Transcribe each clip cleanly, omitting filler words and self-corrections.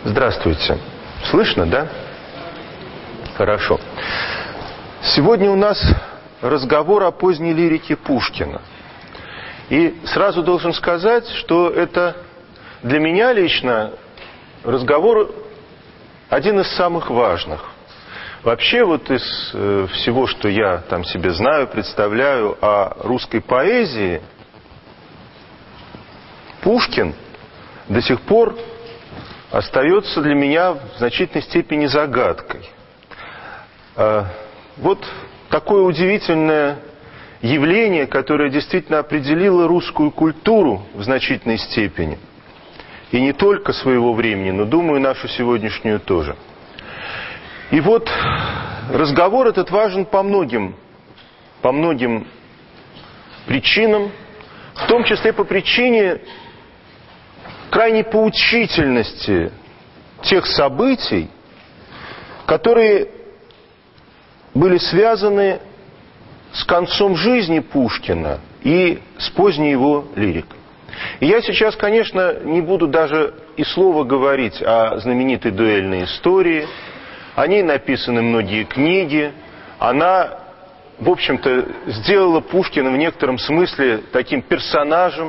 Здравствуйте. Слышно, да? Хорошо. Сегодня у нас разговор о поздней лирике Пушкина. И сразу должен сказать, что это для меня лично разговор один из самых важных. Вообще вот из всего, что я там себе знаю, представляю о русской поэзии, Пушкин до сих пор остается для меня в значительной степени загадкой. Вот такое удивительное явление, которое действительно определило русскую культуру в значительной степени. И не только своего времени, но, думаю, нашу сегодняшнюю тоже. И вот разговор этот важен по многим причинам, в том числе по причине крайней поучительности тех событий, которые были связаны с концом жизни Пушкина и с поздней его лирикой. И я сейчас, конечно, не буду даже и слова говорить о знаменитой дуэльной истории. О ней написаны многие книги. Она, в общем-то, сделала Пушкина в некотором смысле таким персонажем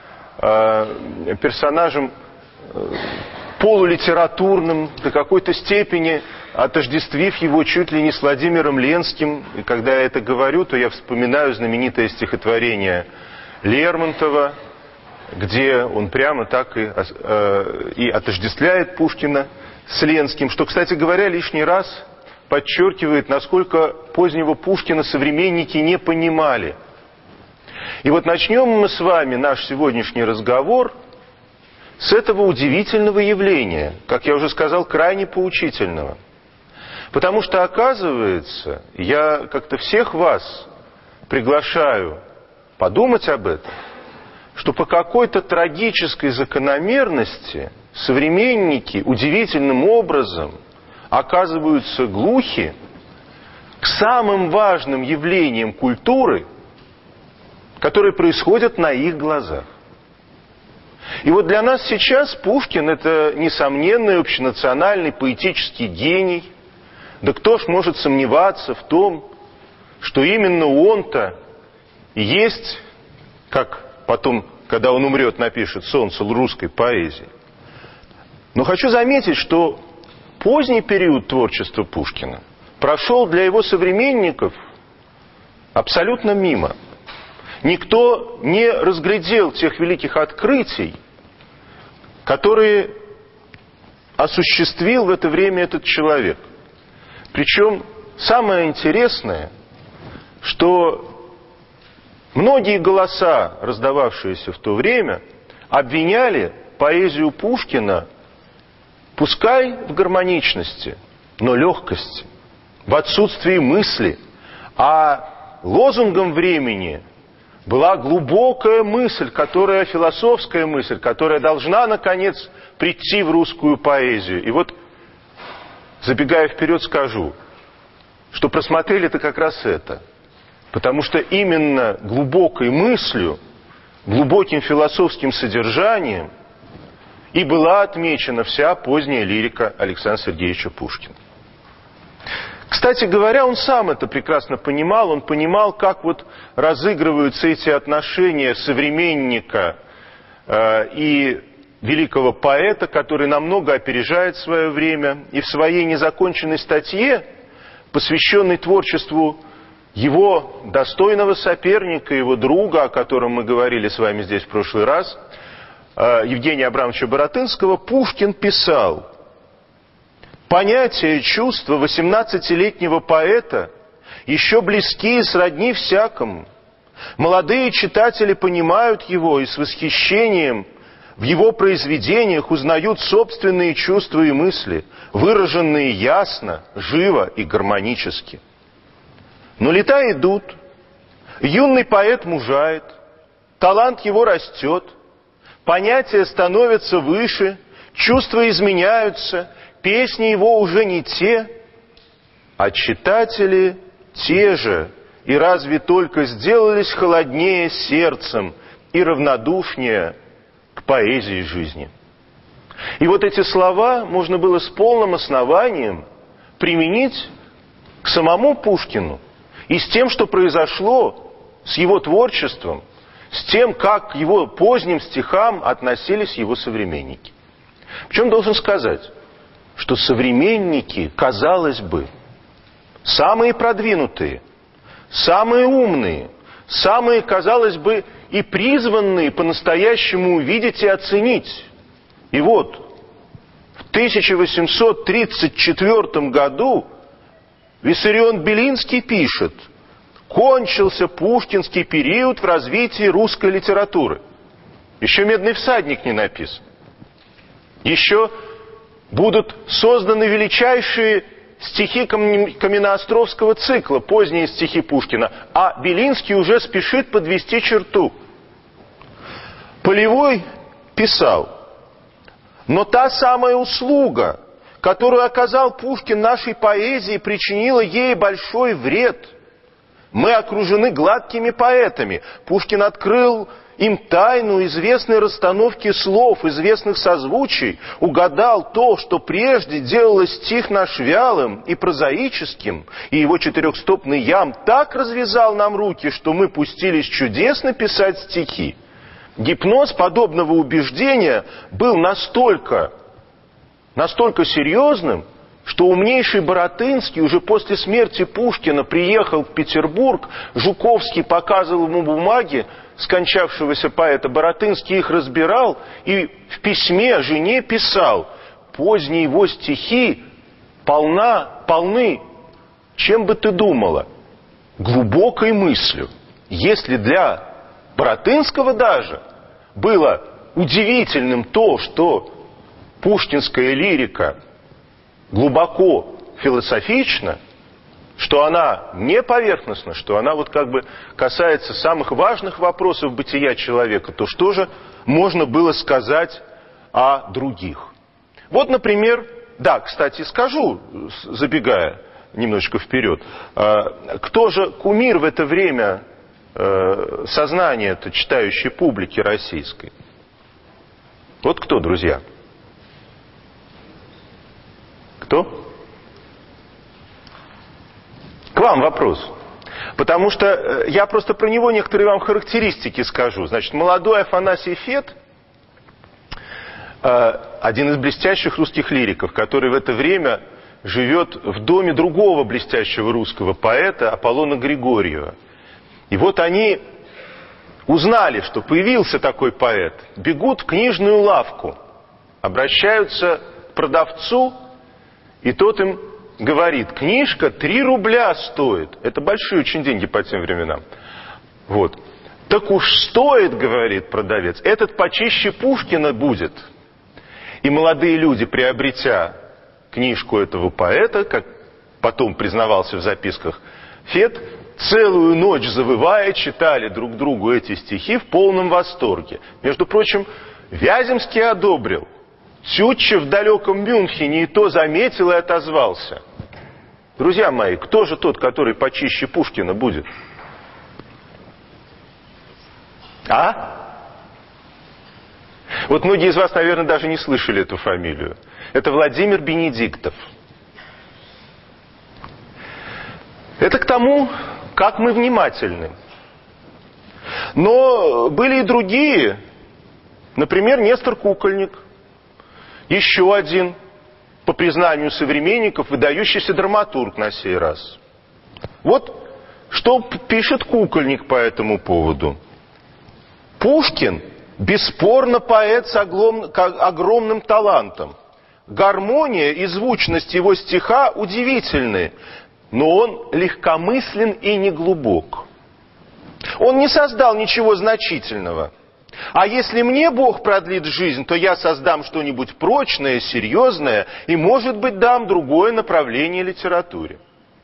полулитературным, до какой-то степени отождествив его чуть ли не с Владимиром Ленским. И когда я это говорю, то я вспоминаю знаменитое стихотворение Лермонтова, где он прямо так и отождествляет Пушкина с Ленским, что, кстати говоря, лишний раз подчеркивает, насколько позднего Пушкина современники не понимали. И вот начнем мы с вами наш сегодняшний разговор с этого удивительного явления, как я уже сказал, крайне поучительного. Потому что, оказывается, я как-то всех вас приглашаю подумать об этом, что по какой-то трагической закономерности современники удивительным образом оказываются глухи к самым важным явлениям культуры, которые происходят на их глазах. И вот для нас сейчас Пушкин — это несомненный общенациональный поэтический гений. Да кто ж может сомневаться в том, что именно он-то и есть, как потом, когда он умрет, напишет, солнце русской поэзии. Но хочу заметить, что поздний период творчества Пушкина прошел для его современников абсолютно мимо. Никто не разглядел тех великих открытий, которые осуществил в это время этот человек. Причем самое интересное, что многие голоса, раздававшиеся в то время, обвиняли поэзию Пушкина, пускай в гармоничности, но легкости, в отсутствии мысли. А лозунгом времени была глубокая мысль, философская мысль, которая должна, наконец, прийти в русскую поэзию. И вот, забегая вперед, скажу, что просмотрели-то как раз это. Потому что именно глубокой мыслью, глубоким философским содержанием и была отмечена вся поздняя лирика Александра Сергеевича Пушкина. Кстати говоря, он сам это прекрасно понимал. Он понимал, как вот разыгрываются эти отношения современника и великого поэта, который намного опережает свое время. И в своей незаконченной статье, посвященной творчеству его достойного соперника, его друга, о котором мы говорили с вами здесь в прошлый раз, Евгения Абрамовича Баратынского, Пушкин писал: «Понятия и чувства 18-летнего поэта еще близки и сродни всякому. Молодые читатели понимают его и с восхищением в его произведениях узнают собственные чувства и мысли, выраженные ясно, живо и гармонически. Но лета идут, юный поэт мужает, талант его растет, понятия становятся выше, чувства изменяются, песни его уже не те, а читатели те же, и разве только сделались холоднее сердцем и равнодушнее к поэзии жизни». И вот эти слова можно было с полным основанием применить к самому Пушкину и с тем, что произошло с его творчеством, с тем, как к его поздним стихам относились его современники. Причем должен сказать, что современники, казалось бы, самые продвинутые, самые умные, самые, казалось бы, и призванные по-настоящему увидеть и оценить. И вот, в 1834 году Виссарион Белинский пишет: «Кончился пушкинский период в развитии русской литературы». Еще «Медный всадник» не написан. Еще будут созданы величайшие стихи Каменноостровского цикла, поздние стихи Пушкина, а Белинский уже спешит подвести черту. Полевой писал: «Но та самая услуга, которую оказал Пушкин нашей поэзии, причинила ей большой вред. Мы окружены гладкими поэтами. Пушкин открыл им тайну известной расстановки слов, известных созвучий, угадал то, что прежде делало стих наш вялым и прозаическим, и его четырехстопный ям так развязал нам руки, что мы пустились чудесно писать стихи». Гипноз подобного убеждения был настолько серьезным, что умнейший Баратынский уже после смерти Пушкина приехал в Петербург, Жуковский показывал ему бумаги скончавшегося поэта, Баратынский их разбирал и в письме жене писал: «Поздние его стихи полны, чем бы ты думала, глубокой мыслью». Если для Баратынского даже было удивительным то, что пушкинская лирика глубоко философична, что она не поверхностна, что она вот как бы касается самых важных вопросов бытия человека, то что же можно было сказать о других? Вот, например, да, кстати, скажу, забегая немножечко вперед, кто же кумир в это время сознания-то читающей публики российской? Вот кто, друзья? Кто? К вам вопрос. Потому что я просто про него некоторые вам характеристики скажу. Значит, молодой Афанасий Фет, один из блестящих русских лириков, который в это время живет в доме другого блестящего русского поэта Аполлона Григорьева. И вот они узнали, что появился такой поэт, бегут в книжную лавку, обращаются к продавцу, и тот им говорит: книжка 3 рубля стоит. Это большие очень деньги по тем временам. Вот. Так уж стоит, говорит продавец, этот почище Пушкина будет. И молодые люди, приобретя книжку этого поэта, как потом признавался в записках Фет, целую ночь завывая читали друг другу эти стихи в полном восторге. Между прочим, Вяземский одобрил. Тютчев в далеком Мюнхене и то заметил и отозвался. Друзья мои, кто же тот, который почище Пушкина будет? А? Вот многие из вас, наверное, даже не слышали эту фамилию. Это Владимир Бенедиктов. Это к тому, как мы внимательны. Но были и другие. Например, Нестор Кукольник. Еще один, по признанию современников, выдающийся драматург на сей раз. Вот что пишет Кукольник по этому поводу. Пушкин бесспорно поэт с огромным талантом. Гармония и звучность его стиха удивительны, но он легкомыслен и неглубок. Он не создал ничего значительного. А если мне Бог продлит жизнь, то я создам что-нибудь прочное, серьезное и, может быть, дам другое направление литературе.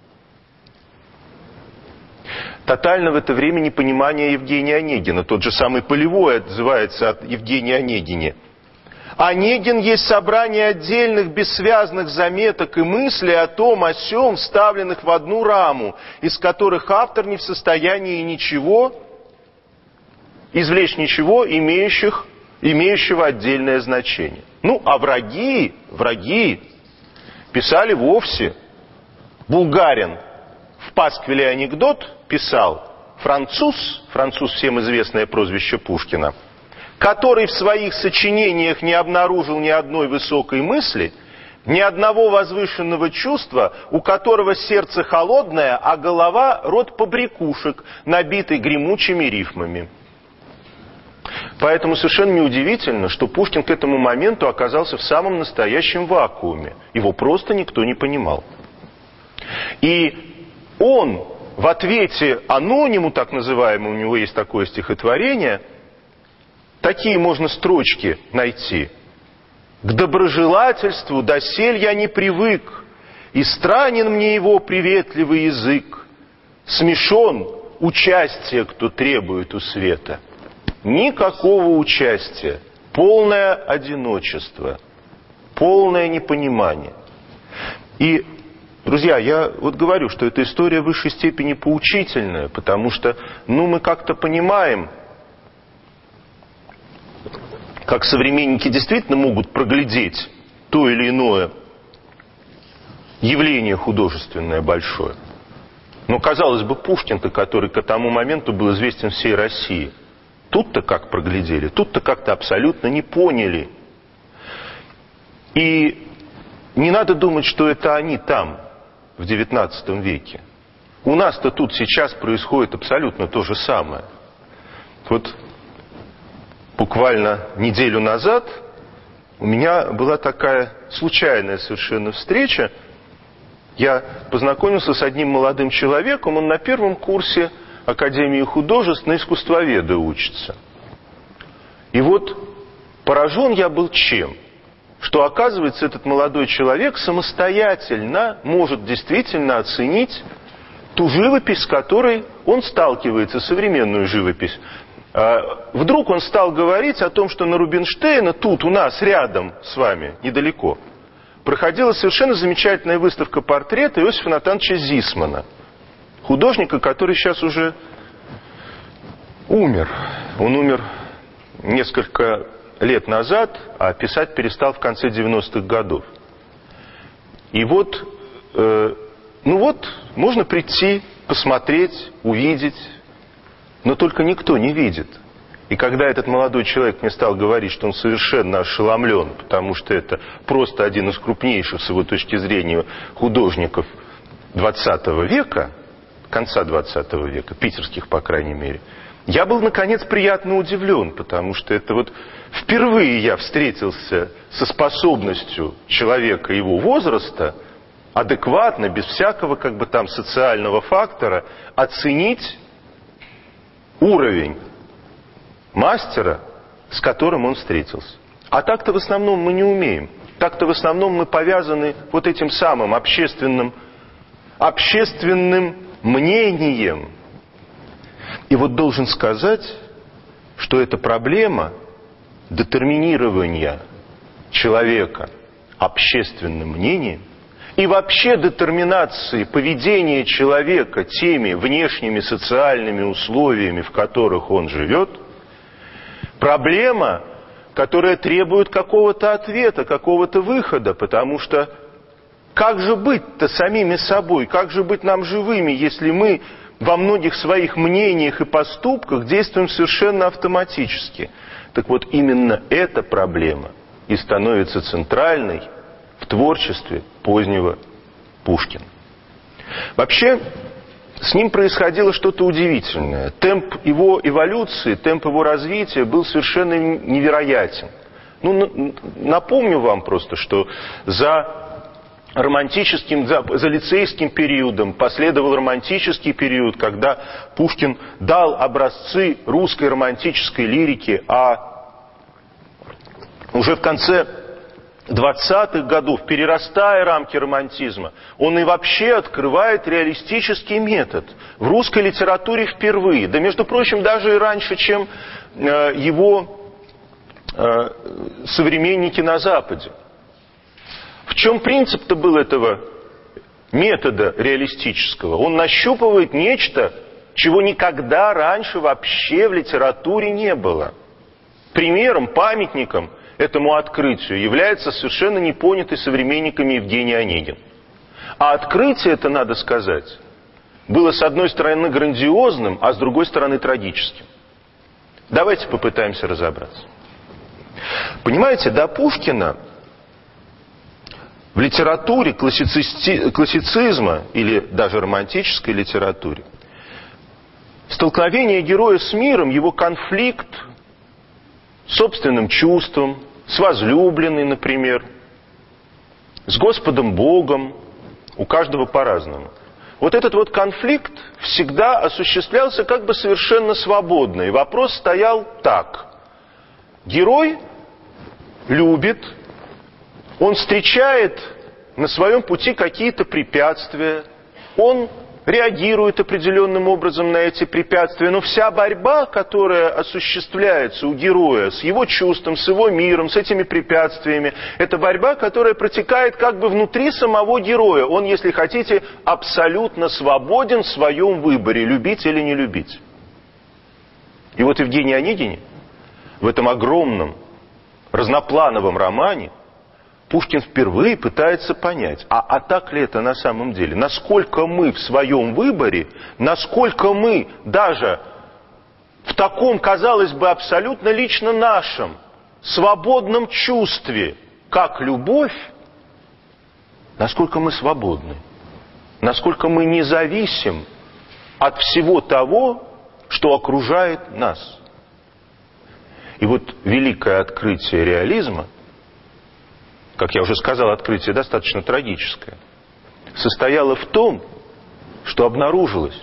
Тотально в это время непонимание Евгения Онегина. Тот же самый Полевой отзывается от Евгения Онегине. Онегин есть собрание отдельных бессвязных заметок и мыслей о том, о сём, вставленных в одну раму, из которых автор не в состоянии извлечь ничего, имеющих имеющего отдельное значение. Ну, а враги писали вовсе. Булгарин в «Пасквиле анекдот» писал: француз всем известное прозвище Пушкина, который в своих сочинениях не обнаружил ни одной высокой мысли, ни одного возвышенного чувства, у которого сердце холодное, а голова рот побрякушек, набитый гремучими рифмами. Поэтому совершенно неудивительно, что Пушкин к этому моменту оказался в самом настоящем вакууме. Его просто никто не понимал. И он в ответе анониму, так называемому, у него есть такое стихотворение, такие можно строчки найти. «К доброжелательству досель я не привык, и странен мне его приветливый язык. Смешон участие, кто требует у света». Никакого участия, полное одиночество, полное непонимание. И, друзья, я вот говорю, что эта история в высшей степени поучительная, потому что, мы как-то понимаем, как современники действительно могут проглядеть то или иное явление художественное большое. Но, казалось бы, Пушкин-то, который к тому моменту был известен всей России, тут-то как проглядели, тут-то как-то абсолютно не поняли. И не надо думать, что это они там, в XIX веке. У нас-то тут сейчас происходит абсолютно то же самое. Вот буквально неделю назад у меня была такая случайная совершенно встреча. Я познакомился с одним молодым человеком, он на первом курсе Академии художеств на искусствоведа учится. И вот поражен я был чем? Что, оказывается, этот молодой человек самостоятельно может действительно оценить ту живопись, с которой он сталкивается, современную живопись. Вдруг он стал говорить о том, что на Рубинштейна, тут у нас рядом с вами, недалеко, проходила совершенно замечательная выставка портрета Иосифа Натановича Зисмана. Художника, который сейчас уже умер. Он умер несколько лет назад, а писать перестал в конце 90-х годов. И вот, можно прийти, посмотреть, увидеть, но только никто не видит. И когда этот молодой человек мне стал говорить, что он совершенно ошеломлен, потому что это просто один из крупнейших, с его точки зрения, художников 20 века, конца 20 века, питерских, по крайней мере, я был, наконец, приятно удивлен, потому что это вот впервые я встретился со способностью человека его возраста адекватно, без всякого социального фактора, оценить уровень мастера, с которым он встретился. А так-то в основном мы не умеем. Так-то в основном мы повязаны вот этим самым общественным мнением. И вот должен сказать, что эта проблема детерминирования человека общественным мнением и вообще детерминации поведения человека теми внешними социальными условиями, в которых он живет, проблема, которая требует какого-то ответа, какого-то выхода, потому что как же быть-то самими собой, как же быть нам живыми, если мы во многих своих мнениях и поступках действуем совершенно автоматически? Так вот, именно эта проблема и становится центральной в творчестве позднего Пушкина. Вообще, с ним происходило что-то удивительное. Темп его эволюции, темп его развития был совершенно невероятен. Напомню вам просто, что за лицейским периодом последовал романтический период, когда Пушкин дал образцы русской романтической лирики, а уже в конце 20-х годов, перерастая рамки романтизма, он и вообще открывает реалистический метод в русской литературе впервые. Да, между прочим, даже и раньше, чем его современники на Западе. В чем принцип-то был этого метода реалистического? Он нащупывает нечто, чего никогда раньше вообще в литературе не было. Примером, памятником этому открытию является совершенно непонятый современниками Евгений Онегин. А открытие это, надо сказать, было с одной стороны грандиозным, а с другой стороны трагическим. Давайте попытаемся разобраться. Понимаете, до Пушкина в литературе классицизма или даже романтической литературе столкновение героя с миром, его конфликт с собственным чувством, с возлюбленной, например, с Господом Богом, у каждого по-разному. Вот этот вот конфликт всегда осуществлялся как бы совершенно свободно. И вопрос стоял так. Герой любит, он встречает на своем пути какие-то препятствия, он реагирует определенным образом на эти препятствия, но вся борьба, которая осуществляется у героя с его чувством, с его миром, с этими препятствиями, это борьба, которая протекает как бы внутри самого героя. Он, если хотите, абсолютно свободен в своем выборе, любить или не любить. И вот Евгений Онегин в этом огромном разноплановом романе Пушкин впервые пытается понять, а так ли это на самом деле? Насколько мы в своем выборе, насколько мы даже в таком, казалось бы, абсолютно лично нашем, свободном чувстве, как любовь, насколько мы свободны, насколько мы не зависим от всего того, что окружает нас. И вот великое открытие реализма, как я уже сказал, открытие достаточно трагическое, состояло в том, что обнаружилось,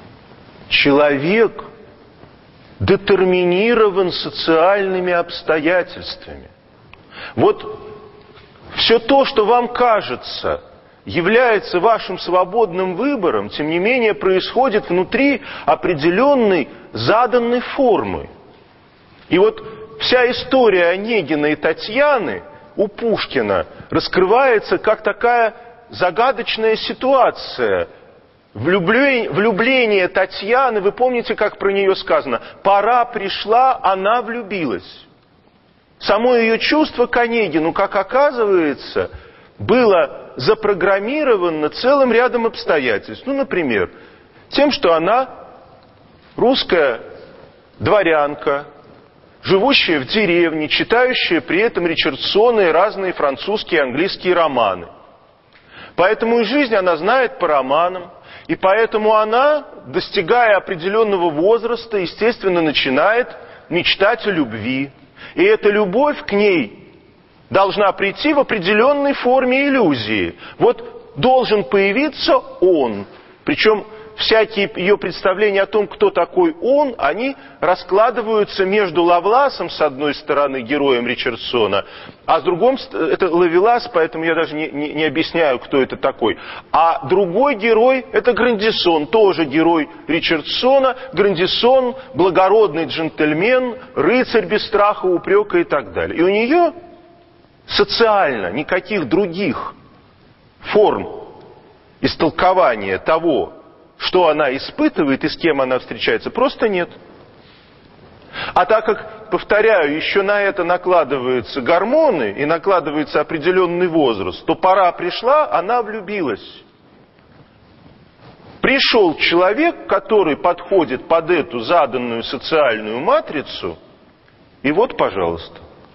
человек детерминирован социальными обстоятельствами. Вот все то, что вам кажется, является вашим свободным выбором, тем не менее происходит внутри определенной заданной формы. И вот вся история Онегина и Татьяны у Пушкина раскрывается как такая загадочная ситуация. Влюбление Татьяны, вы помните, как про нее сказано? Пора пришла, она влюбилась. Само ее чувство к Онегину, как оказывается, было запрограммировано целым рядом обстоятельств. Ну, например, тем, что она русская дворянка, живущая в деревне, читающая при этом Ричардсона и разные французские и английские романы. Поэтому и жизнь она знает по романам, и поэтому она, достигая определенного возраста, естественно, начинает мечтать о любви. И эта любовь к ней должна прийти в определенной форме иллюзии. Вот должен появиться он, причем всякие ее представления о том, кто такой он, они раскладываются между Лавласом, с одной стороны, героем Ричардсона, а с другой, это Лавелас, поэтому я даже не объясняю, кто это такой. А другой герой, это Грандисон, тоже герой Ричардсона. Грандисон, благородный джентльмен, рыцарь без страха, упрека и так далее. И у нее социально никаких других форм истолкования того, что она испытывает и с кем она встречается, просто нет. А так как, повторяю, еще на это накладываются гормоны и накладывается определенный возраст, то пора пришла, она влюбилась. Пришел человек, который подходит под эту заданную социальную матрицу, и вот, пожалуйста.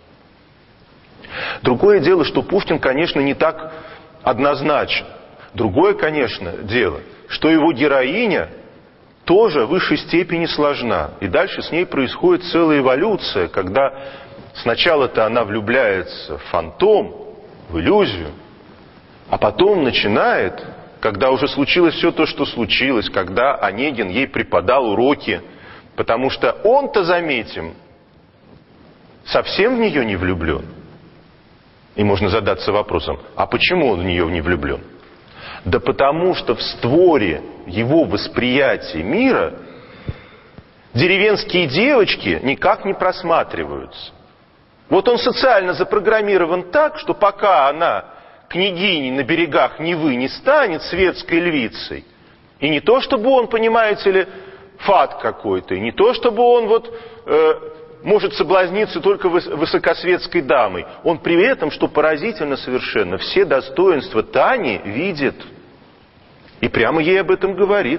Другое дело, что Пушкин, конечно, не так однозначен. Другое, конечно, дело, что его героиня тоже в высшей степени сложна. И дальше с ней происходит целая эволюция, когда сначала-то она влюбляется в фантом, в иллюзию, а потом начинает, когда уже случилось все то, что случилось, когда Онегин ей преподал уроки, потому что он-то, заметим, совсем в нее не влюблен. И можно задаться вопросом, а почему он в нее не влюблен? Да потому что в створе его восприятия мира деревенские девочки никак не просматриваются. Вот он социально запрограммирован так, что пока она княгиней на берегах Невы не станет светской львицей, и не то чтобы он, понимаете ли, фат какой-то, и не то чтобы он вот может соблазниться только высокосветской дамой. Он при этом, что поразительно совершенно, все достоинства Тани видит. И прямо ей об этом говорит.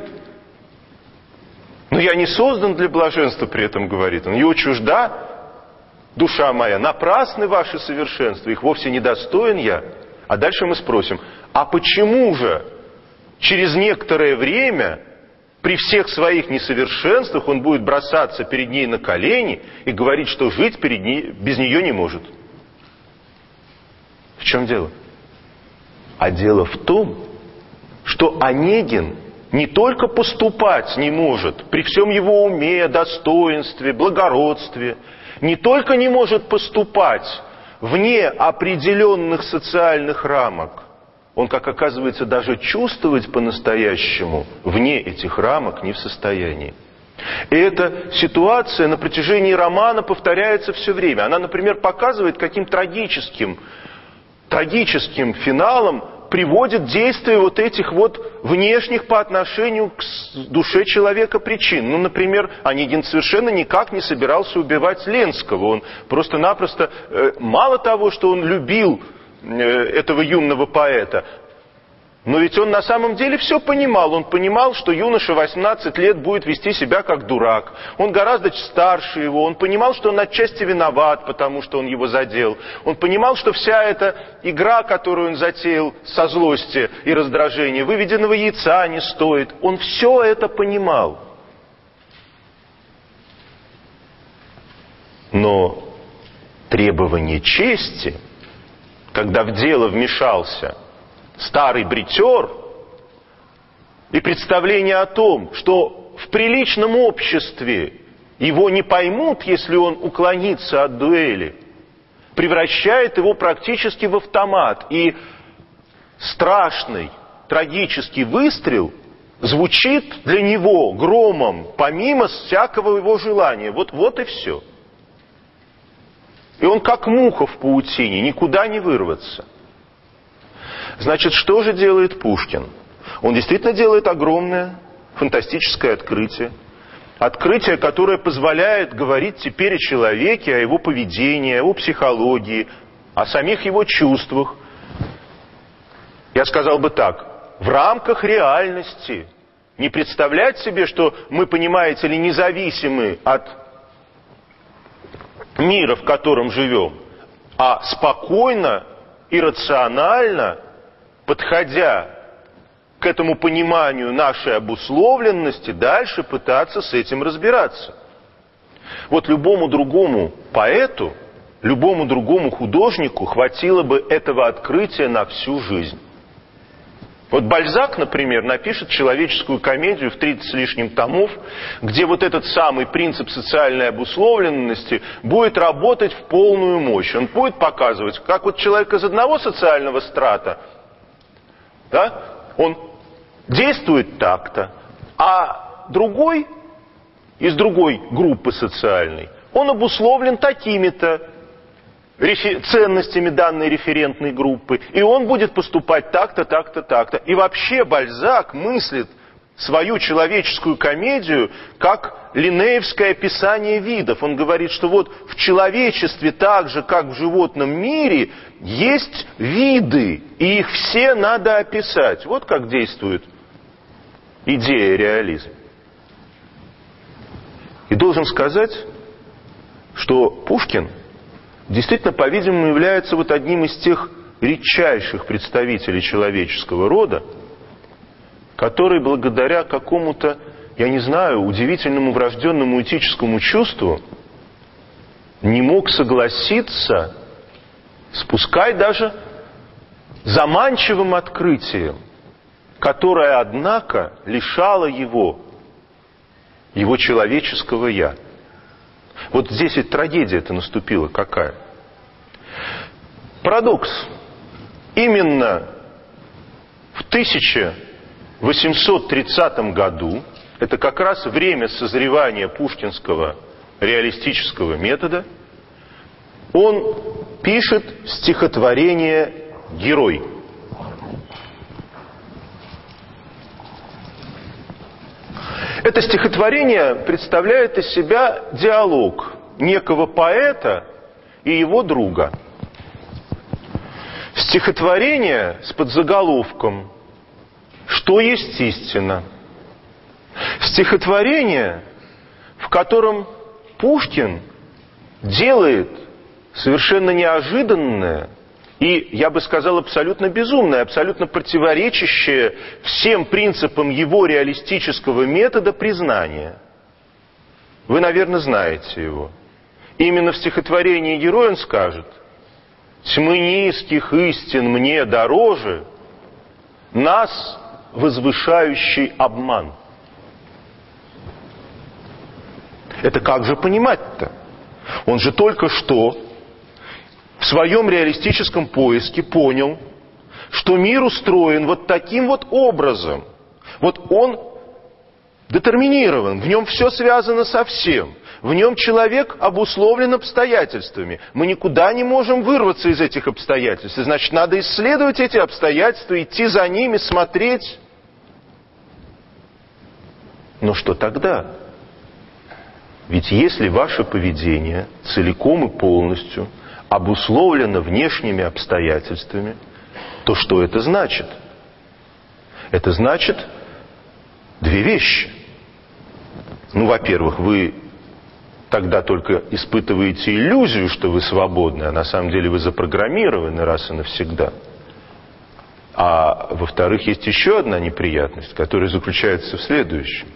Но я не создан для блаженства, при этом говорит он. Его чужда душа моя, напрасны ваши совершенства, их вовсе не достоин я. А дальше мы спросим, а почему же через некоторое время, при всех своих несовершенствах, он будет бросаться перед ней на колени и говорить, что жить перед ней, без нее не может? В чем дело? А дело в том, что Онегин не только поступать не может, при всем его уме, достоинстве, благородстве, не только не может поступать вне определенных социальных рамок, он, как оказывается, даже чувствовать по-настоящему вне этих рамок не в состоянии. И эта ситуация на протяжении романа повторяется все время. Она, например, показывает, каким трагическим финалом приводит действие вот этих вот внешних по отношению к душе человека причин. Ну, например, Онегин совершенно никак не собирался убивать Ленского. Он просто-напросто, мало того, что он любил этого юного поэта, но ведь он на самом деле все понимал. Он понимал, что юноша 18 лет будет вести себя как дурак. Он гораздо старше его. Он понимал, что он отчасти виноват, потому что он его задел. Он понимал, что вся эта игра, которую он затеял со злости и раздражения, выведенного яйца не стоит. Он все это понимал. Но требование чести, когда в дело вмешался старый бритер, и представление о том, что в приличном обществе его не поймут, если он уклонится от дуэли, превращает его практически в автомат. И страшный, трагический выстрел звучит для него громом, помимо всякого его желания. Вот и все. И он как муха в паутине, никуда не вырваться. Значит, что же делает Пушкин? Он действительно делает огромное, фантастическое открытие. Открытие, которое позволяет говорить теперь о человеке, о его поведении, о его психологии, о самих его чувствах. Я сказал бы так, в рамках реальности. Не представлять себе, что мы, понимаете ли, независимы от мира, в котором живем, а спокойно и рационально, подходя к этому пониманию нашей обусловленности, дальше пытаться с этим разбираться. Вот любому другому поэту, любому другому художнику хватило бы этого открытия на всю жизнь. Вот Бальзак, например, напишет человеческую комедию в 30 с лишним томов, где вот этот самый принцип социальной обусловленности будет работать в полную мощь. Он будет показывать, как вот человек из одного социального страта, да, он действует так-то, а другой, из другой группы социальной, он обусловлен такими-то ценностями данной референтной группы, и он будет поступать так-то, так-то, так-то. И вообще Бальзак мыслит свою человеческую комедию как линнеевское описание видов. Он говорит, что вот в человечестве так же, как в животном мире, есть виды, и их все надо описать. Вот как действует идея реализма. И должен сказать, что Пушкин действительно, по-видимому, является вот одним из тех редчайших представителей человеческого рода, который благодаря какому-то, я не знаю, удивительному врожденному этическому чувству не мог согласиться с пускай даже заманчивым открытием, которое, однако, лишало его человеческого «я». Вот здесь ведь трагедия-то наступила какая? Парадокс. Именно в 1830 году, это как раз время созревания пушкинского реалистического метода, он пишет стихотворение «Герой». Это стихотворение представляет из себя диалог некого поэта и его друга. Стихотворение с подзаголовком «Что есть истина?». Стихотворение, в котором Пушкин делает совершенно неожиданное и, я бы сказал, абсолютно безумное, абсолютно противоречащее всем принципам его реалистического метода признания. Вы, наверное, знаете его. Именно в стихотворении «Герой» он скажет: «Тьмы низких истин мне дороже нас возвышающий обман». Это как же понимать-то? Он же только что в своем реалистическом поиске понял, что мир устроен вот таким вот образом. Вот он детерминирован, в нем все связано со всем. В нем человек обусловлен обстоятельствами. Мы никуда не можем вырваться из этих обстоятельств. Значит, надо исследовать эти обстоятельства, идти за ними, смотреть. Но что тогда? Ведь если ваше поведение целиком и полностью обусловлено внешними обстоятельствами, то что это значит? Это значит две вещи. Во-первых, вы тогда только испытываете иллюзию, что вы свободны, а на самом деле вы запрограммированы раз и навсегда. А во-вторых, есть еще одна неприятность, которая заключается в следующем.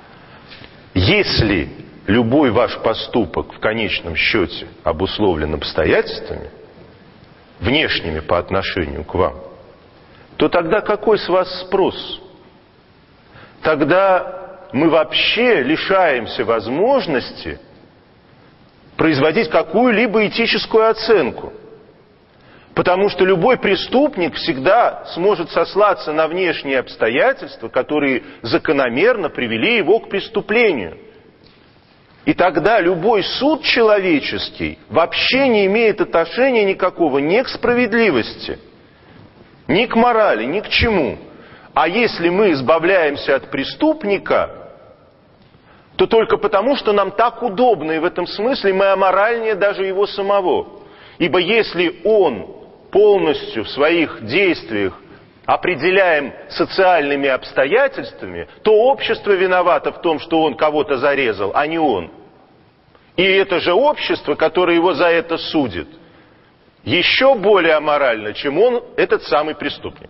Если любой ваш поступок в конечном счете обусловлен обстоятельствами, внешними по отношению к вам, то тогда какой с вас спрос? Тогда мы вообще лишаемся возможности производить какую-либо этическую оценку. Потому что любой преступник всегда сможет сослаться на внешние обстоятельства, которые закономерно привели его к преступлению. И тогда любой суд человеческий вообще не имеет отношения никакого ни к справедливости, ни к морали, ни к чему. А если мы избавляемся от преступника, то только потому, что нам так удобно, и в этом смысле мы аморальнее даже его самого. Ибо если он полностью в своих действиях определяем социальными обстоятельствами, то общество виновато в том, что он кого-то зарезал, а не он. И это же общество, которое его за это судит, еще более аморально, чем он, этот самый преступник.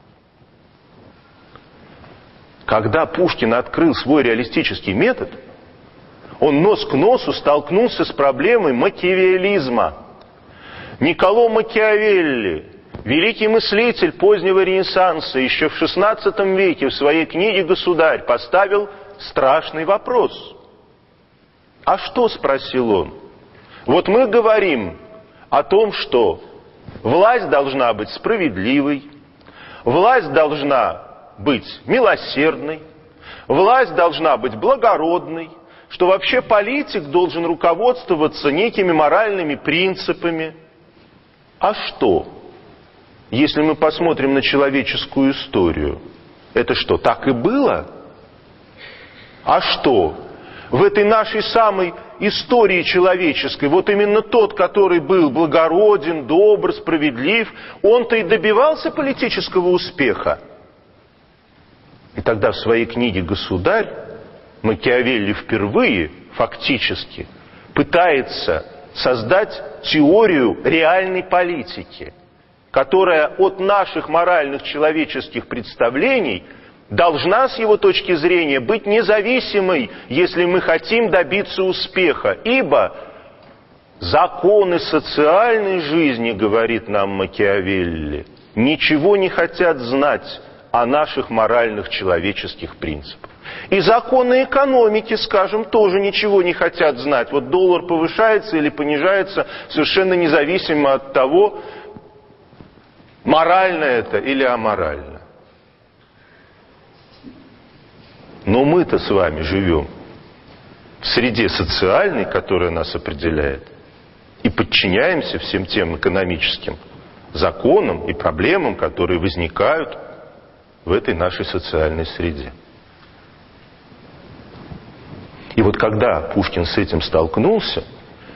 Когда Пушкин открыл свой реалистический метод, он нос к носу столкнулся с проблемой макиавеллизма. Никколо Макиавелли, великий мыслитель позднего Ренессанса, еще в XVI веке в своей книге «Государь» поставил страшный вопрос. А что, спросил он? Вот мы говорим о том, что власть должна быть справедливой, власть должна быть милосердной, власть должна быть благородной, что вообще политик должен руководствоваться некими моральными принципами. А что? Если мы посмотрим на человеческую историю, это что, так и было? А что? В этой нашей самой истории человеческой, вот именно тот, который был благороден, добр, справедлив, он-то и добивался политического успеха. И тогда в своей книге «Государь» Макиавелли впервые, фактически, пытается создать теорию реальной политики, которая от наших моральных человеческих представлений должна, с его точки зрения, быть независимой, если мы хотим добиться успеха. Ибо законы социальной жизни, говорит нам Макиавелли, ничего не хотят знать о наших моральных человеческих принципах. И законы экономики, скажем, тоже ничего не хотят знать. Вот доллар повышается или понижается совершенно независимо от того, морально это или аморально. Но мы-то с вами живем в среде социальной, которая нас определяет, и подчиняемся всем тем экономическим законам и проблемам, которые возникают в этой нашей социальной среде. И вот когда Пушкин с этим столкнулся,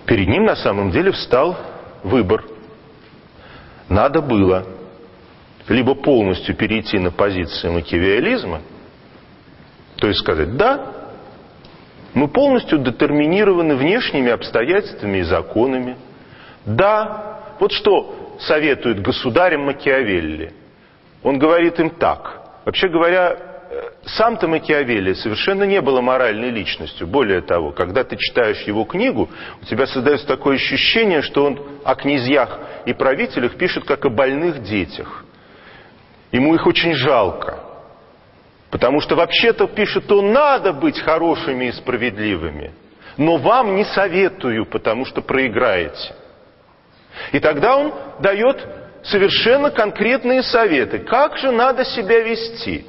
перед ним на самом деле встал выбор. Надо было либо полностью перейти на позиции макиавеллизма, то есть сказать: да, мы полностью детерминированы внешними обстоятельствами и законами. Да, вот что советует государям Макиавелли. Он говорит им так. Вообще говоря, сам-то Макиавелли совершенно не был моральной личностью. Более того, когда ты читаешь его книгу, у тебя создается такое ощущение, что он о князьях и правителях пишет как о больных детях. Ему их очень жалко. Потому что вообще-то пишет он: надо быть хорошими и справедливыми, но вам не советую, потому что проиграете. И тогда он дает совершенно конкретные советы, как же надо себя вести.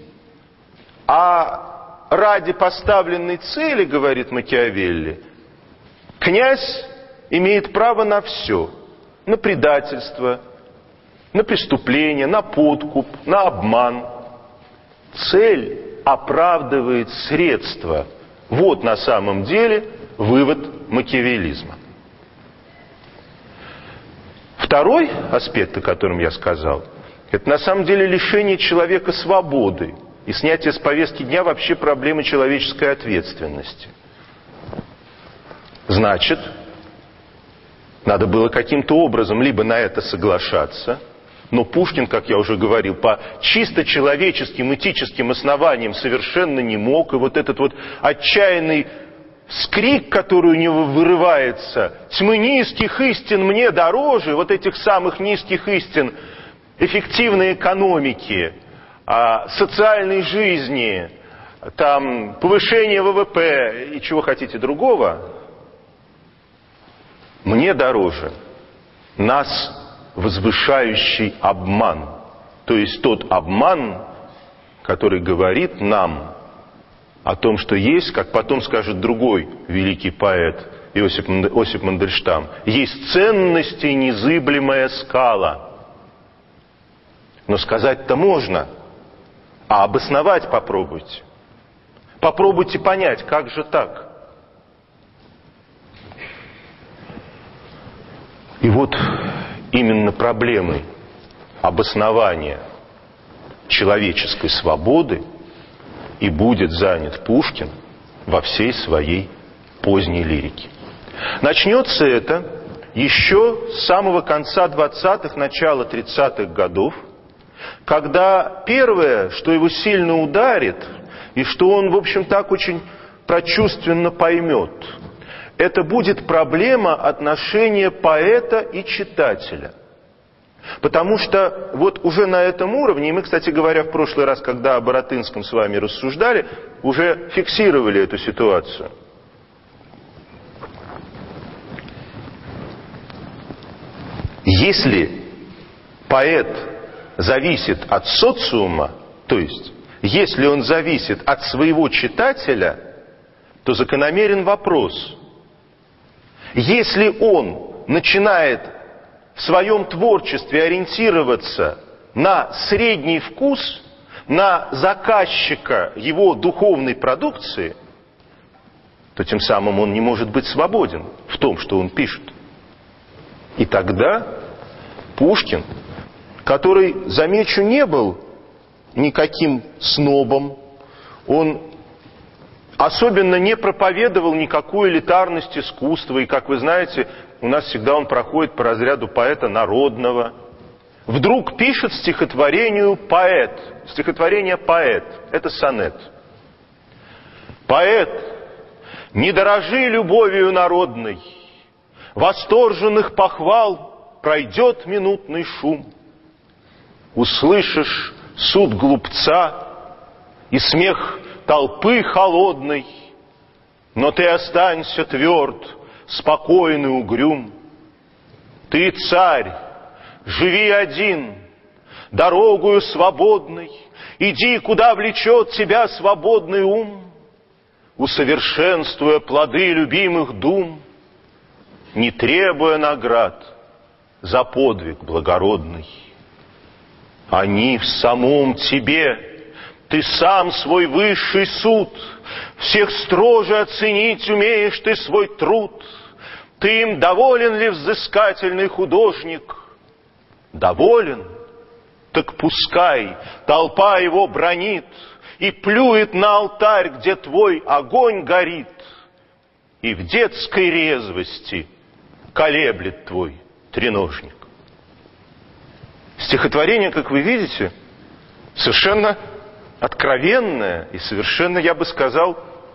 А ради поставленной цели, говорит Макиавелли, князь имеет право на все: на предательство, на преступление, на подкуп, на обман. Цель оправдывает средства. Вот на самом деле вывод макиавеллизма. Второй аспект, о котором я сказал, это на самом деле лишение человека свободы и снятие с повестки дня вообще проблемы человеческой ответственности. Значит, надо было каким-то образом либо на это соглашаться, но Пушкин, как я уже говорил, по чисто человеческим, этическим основаниям совершенно не мог. И вот этот вот отчаянный скрик, который у него вырывается: «Тьмы низких истин мне дороже», вот этих самых низких истин эффективной экономики, социальной жизни, там, повышения ВВП и чего хотите другого, мне дороже нас возвышающий обман. То есть тот обман, который говорит нам о том, что есть, как потом скажет другой великий поэт Осип Мандельштам, есть ценность и незыблемая скала. Но сказать-то можно, а обосновать попробуйте. Попробуйте понять, как же так. И вот именно проблемой обоснования человеческой свободы и будет занят Пушкин во всей своей поздней лирике. Начнется это еще с самого конца 20-х, начала 30-х годов, когда первое, что его сильно ударит, и что он, в общем, так очень прочувственно поймет, это будет проблема отношения поэта и читателя. Потому что вот уже на этом уровне, и мы, кстати говоря, в прошлый раз, когда о Баратынском с вами рассуждали, уже фиксировали эту ситуацию. Если поэт зависит от социума, то есть если он зависит от своего читателя, то закономерен вопрос: если он начинает в своем творчестве ориентироваться на средний вкус, на заказчика его духовной продукции, то тем самым он не может быть свободен в том, что он пишет. И тогда Пушкин, который, замечу, не был никаким снобом, он особенно не проповедовал никакую элитарность искусства, и, как вы знаете, у нас всегда он проходит по разряду поэта народного. Вдруг пишет стихотворение «Поэт». Это сонет. «Поэт, не дорожи любовью народной, восторженных похвал пройдет минутный шум. Услышишь суд глупца и смех толпы холодной, но ты останься тверд, спокойный, угрюм. Ты царь, живи один, дорогою свободной, иди, куда влечет тебя свободный ум, усовершенствуя плоды любимых дум, не требуя наград за подвиг благородный. Они в самом тебе, ты сам свой высший суд, всех строже оценить умеешь ты свой труд. Ты им доволен ли, взыскательный художник? Доволен? Так пускай толпа его бранит и плюет на алтарь, где твой огонь горит, и в детской резвости колеблет твой треножник. Стихотворение, как вы видите, совершенно откровенное и совершенно, я бы сказал,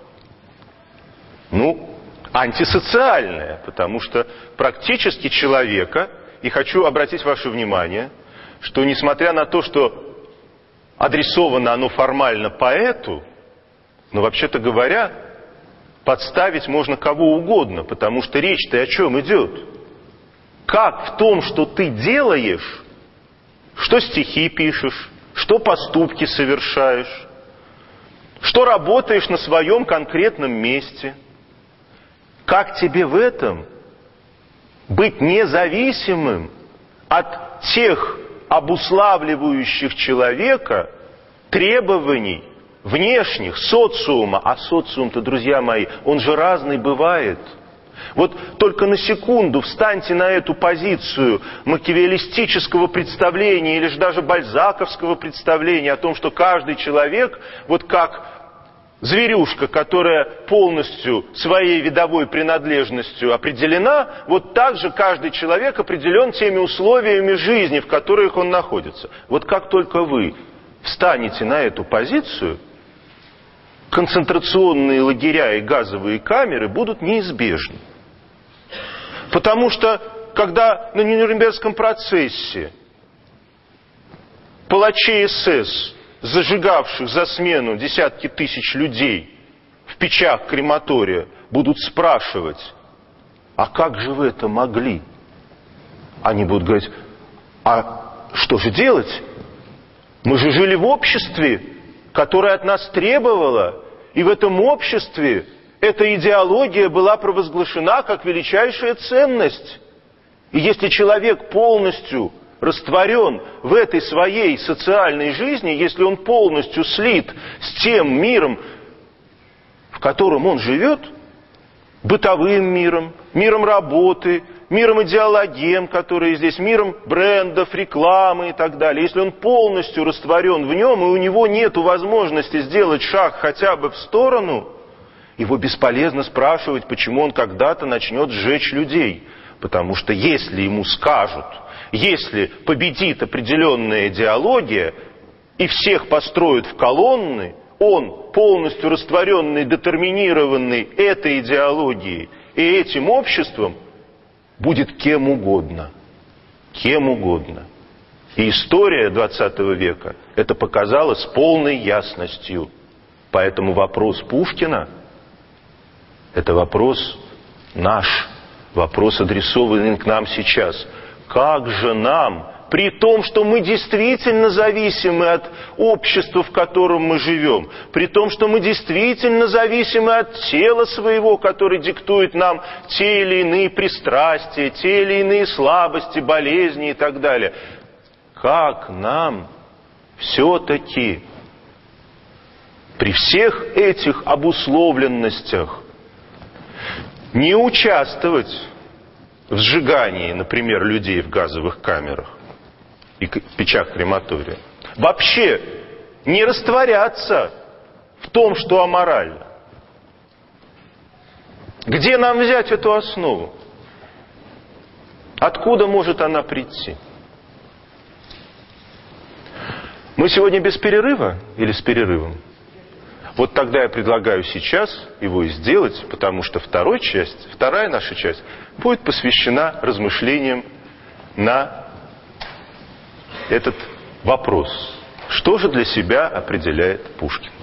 антисоциальное, потому что практически человека, и хочу обратить ваше внимание, что несмотря на то, что адресовано оно формально поэту, но вообще-то говоря, подставить можно кого угодно, потому что речь-то о чем идет? Как в том, что ты делаешь, что стихи пишешь, что поступки совершаешь, что работаешь на своем конкретном месте, как тебе в этом быть независимым от тех обуславливающих человека требований внешних, социума. А социум-то, друзья мои, он же разный бывает. Вот только на секунду встаньте на эту позицию макиавеллистического представления или же даже бальзаковского представления о том, что каждый человек, вот как зверюшка, которая полностью своей видовой принадлежностью определена, вот так же каждый человек определен теми условиями жизни, в которых он находится. Вот как только вы встанете на эту позицию, концентрационные лагеря и газовые камеры будут неизбежны. Потому что, когда на Нюрнбергском процессе палачей СС, зажигавших за смену десятки тысяч людей в печах крематория, будут спрашивать: а как же вы это могли? Они будут говорить: а что же делать? Мы же жили в обществе, которое от нас требовало, и в этом обществе эта идеология была провозглашена как величайшая ценность. И если человек полностью растворен в этой своей социальной жизни, если он полностью слит с тем миром, в котором он живет, бытовым миром, миром работы, миром идеологем, которые здесь, миром брендов, рекламы и так далее. Если он полностью растворен в нем, и у него нет возможности сделать шаг хотя бы в сторону, его бесполезно спрашивать, почему он когда-то начнет сжечь людей. Потому что если ему скажут, если победит определенная идеология и всех построят в колонны, он, полностью растворенный, детерминированный этой идеологией и этим обществом, будет кем угодно. Кем угодно. И история 20 века это показала с полной ясностью. Поэтому вопрос Пушкина — это вопрос наш, вопрос, адресованный к нам сейчас. Как же нам, при том, что мы действительно зависимы от общества, в котором мы живем, при том, что мы действительно зависимы от тела своего, которое диктует нам те или иные пристрастия, те или иные слабости, болезни и так далее, как нам все-таки при всех этих обусловленностях не участвовать в сжигании, например, людей в газовых камерах и печах крематория? Вообще не растворяться в том, что аморально. Где нам взять эту основу? Откуда может она прийти? Мы сегодня без перерыва или с перерывом? Вот тогда я предлагаю сейчас его и сделать, потому что вторая наша часть будет посвящена размышлениям на этот вопрос. Что же для себя определяет Пушкин?